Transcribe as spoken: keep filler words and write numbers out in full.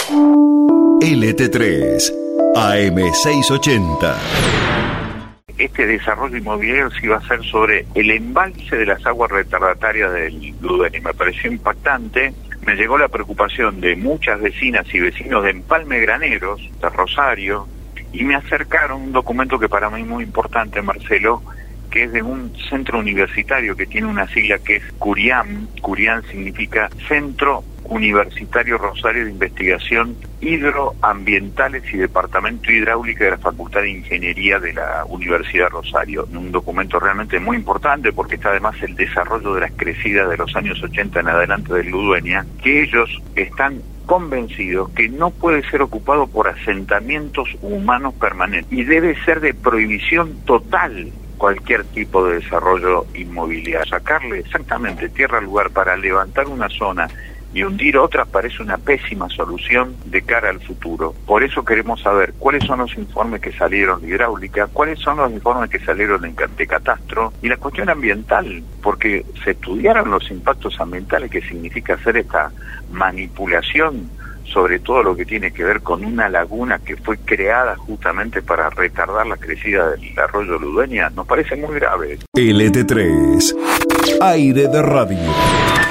L T tres, A M seiscientos ochenta. Este desarrollo inmobiliario sí va a ser sobre el embalse de las aguas retardatarias del Ludeni. Me pareció impactante. Me llegó la preocupación de muchas vecinas y vecinos de Empalme Graneros, de Rosario, y me acercaron un documento que para mí es muy importante, Marcelo, que es de un centro universitario que tiene una sigla que es CURIAM. CURIAM significa Centro Universitario Rosario de Investigación Hidroambientales y Departamento Hidráulica de la Facultad de Ingeniería de la Universidad Rosario. Un documento realmente muy importante porque está además el desarrollo de las crecidas de los años ochenta en adelante del Ludueña, que ellos están convencidos que no puede ser ocupado por asentamientos humanos permanentes y debe ser de prohibición total cualquier tipo de desarrollo inmobiliario. Sacarle exactamente tierra al lugar para levantar una zona y hundir otras parece una pésima solución de cara al futuro. Por eso queremos saber cuáles son los informes que salieron de hidráulica, cuáles son los informes que salieron de, de catastro y la cuestión ambiental, porque se estudiaron los impactos ambientales que significa hacer esta manipulación, sobre todo lo que tiene que ver con una laguna que fue creada justamente para retardar la crecida del arroyo Ludueña. Nos parece muy grave. L T tres, Aire de Radio.